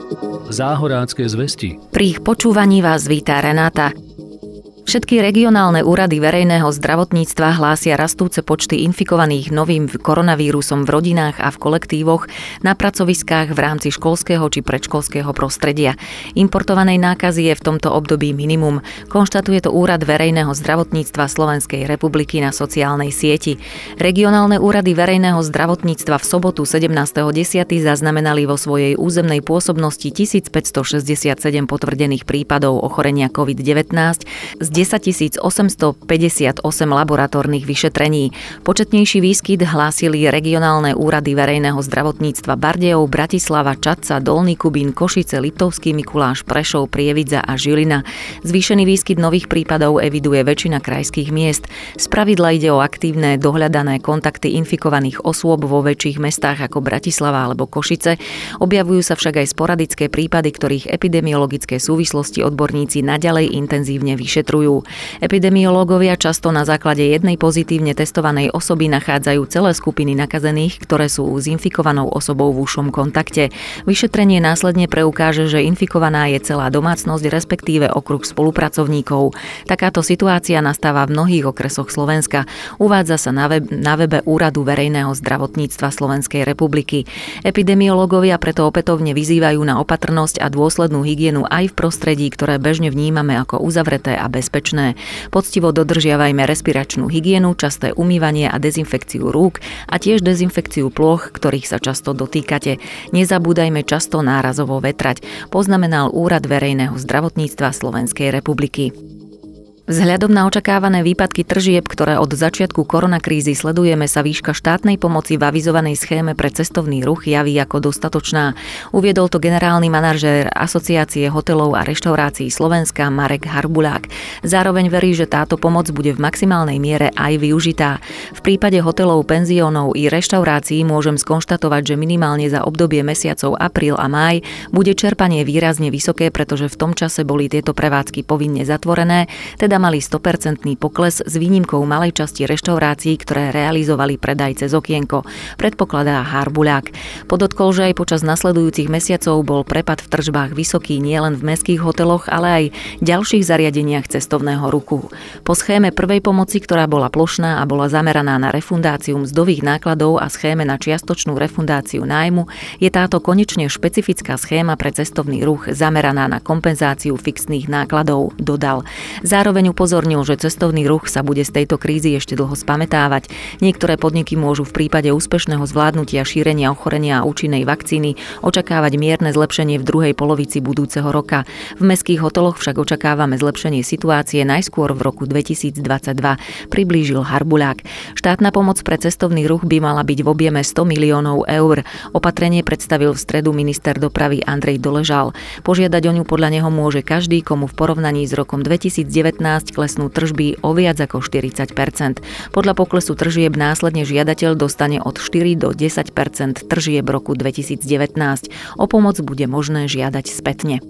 Záhorácké zvesti. Pri ich počúvaní vás víta Renáta. Všetky regionálne úrady verejného zdravotníctva hlásia rastúce počty infikovaných novým koronavírusom v rodinách a v kolektívoch na pracoviskách v rámci školského či predškolského prostredia. Importovanej nákazy je v tomto období minimum, konštatuje to Úrad verejného zdravotníctva Slovenskej republiky na sociálnej sieti. Regionálne úrady verejného zdravotníctva v sobotu 17.10. zaznamenali vo svojej územnej pôsobnosti 1567 potvrdených prípadov ochorenia COVID-19 z 10 858 laboratórnych vyšetrení. Početnejší výskyt hlásili regionálne úrady verejného zdravotníctva Bardejov, Bratislava, Čadca, Dolný Kubín, Košice, Liptovský Mikuláš, Prešov, Prievidza a Žilina. Zvýšený výskyt nových prípadov eviduje väčšina krajských miest. Spravidla ide o aktívne dohľadané kontakty infikovaných osôb vo väčších mestách ako Bratislava alebo Košice. Objavujú sa však aj sporadické prípady, ktorých epidemiologické súvislosti odborníci naďalej intenzívne vyšetrujú. Epidemiológovia často na základe jednej pozitívne testovanej osoby nachádzajú celé skupiny nakazených, ktoré sú s infikovanou osobou v úzšom kontakte. Vyšetrenie následne preukáže, že infikovaná je celá domácnosť, respektíve okruh spolupracovníkov. Takáto situácia nastáva v mnohých okresoch Slovenska. Uvádza sa na webe Úradu verejného zdravotníctva Slovenskej republiky. Epidemiológovia preto opätovne vyzývajú na opatrnosť a dôslednú hygienu aj v prostredí, ktoré bežne vnímame ako uzavreté a bezpečné. Poctivo dodržiavajme respiračnú hygienu, časté umývanie a dezinfekciu rúk a tiež dezinfekciu plôch, ktorých sa často dotýkate. Nezabúdajme často nárazovo vetrať, poznamenal Úrad verejného zdravotníctva Slovenskej republiky. Vzhľadom na očakávané výpadky tržieb, ktoré od začiatku koronakrízy sledujeme, sa výška štátnej pomoci v avizovanej schéme pre cestovný ruch javí ako dostatočná. Uviedol to generálny manažér Asociácie hotelov a reštaurácií Slovenska Marek Harbulák. Zároveň verí, že táto pomoc bude v maximálnej miere aj využitá. V prípade hotelov, penziónov i reštaurácií môžem skonštatovať, že minimálne za obdobie mesiacov apríl a máj bude čerpanie výrazne vysoké, pretože v tom čase boli tieto prevádzky povinne zatvorené, teda mali 100% pokles s výnimkou malej časti reštaurácií, ktoré realizovali predaj cez okienko, predpokladá Harbuľák. Podotkol, že aj počas nasledujúcich mesiacov bol prepad v tržbách vysoký nielen v mestských hoteloch, ale aj ďalších zariadeniach cestovného ruchu. Po schéme prvej pomoci, ktorá bola plošná a bola zameraná na refundáciu mzdových nákladov a schéme na čiastočnú refundáciu nájmu, je táto konečne špecifická schéma pre cestovný ruch zameraná na kompenzáciu fixných nákladov, dodal. Zároveň upozornil, že cestovný ruch sa bude z tejto krízy ešte dlho spamätávať. Niektoré podniky môžu v prípade úspešného zvládnutia šírenia ochorenia a účinnej vakcíny očakávať mierne zlepšenie v druhej polovici budúceho roka. V mestských hoteloch však očakávame zlepšenie situácie najskôr v roku 2022, priblížil Harbuľák. Štátna pomoc pre cestovný ruch by mala byť v objeme 100 miliónov eur. Opatrenie predstavil v stredu minister dopravy Andrej Doležal. Požiadať o ňu podľa neho môže každý, komu v porovnaní s rokom 2019 klesnú tržby o viac ako 40%. Podľa poklesu tržieb následne žiadateľ dostane od 4 do 10% tržieb roku 2019. O pomoc bude možné žiadať spätne.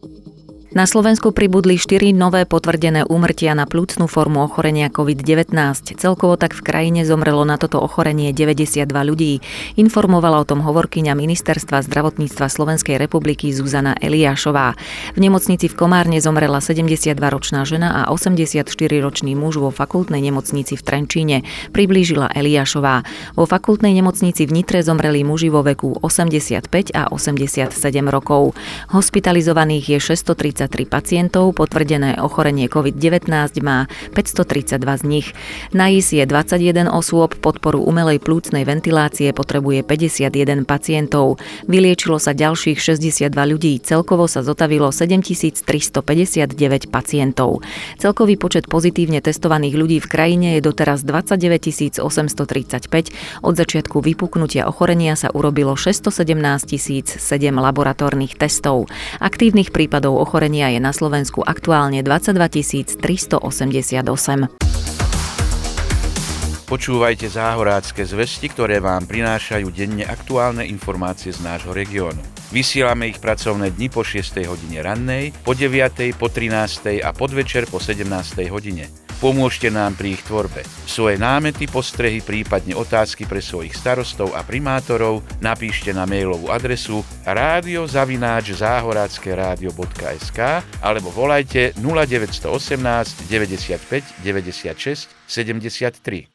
Na Slovensku pribudli 4 nové potvrdené úmrtia na pľúcnu formu ochorenia COVID-19. Celkovo tak v krajine zomrelo na toto ochorenie 92 ľudí. Informovala o tom hovorkyňa Ministerstva zdravotníctva Slovenskej republiky Zuzana Eliášová. V nemocnici v Komárne zomrela 72-ročná žena a 84-ročný muž vo fakultnej nemocnici v Trenčíne, priblížila Eliášová. Vo fakultnej nemocnici v Nitre zomreli muži vo veku 85 a 87 rokov. Hospitalizovaných je 633 pacientov, potvrdené ochorenie COVID-19 má 532 z nich. Na JIS je 21 osôb, podporu umelej plúcnej ventilácie potrebuje 51 pacientov. Vyliečilo sa ďalších 62 ľudí, celkovo sa zotavilo 7359 pacientov. Celkový počet pozitívne testovaných ľudí v krajine je doteraz 29 835. Od začiatku vypuknutia ochorenia sa urobilo 617 007 laboratórnych testov. Aktívnych prípadov ochorenia je na Slovensku aktuálne 22 388. Počúvajte záhorácké zvesti, ktoré vám prinášajú denne aktuálne informácie z nášho regiónu. Vysielame ich pracovné dni po 6. hodine rannej, po 9., po 13. a podvečer po 17. hodine. Pomôžte nám pri ich tvorbe. Svoje námety, postrehy, prípadne otázky pre svojich starostov a primátorov napíšte na mailovú adresu radio@zahorackeradio.sk alebo volajte 0918 95 96 73.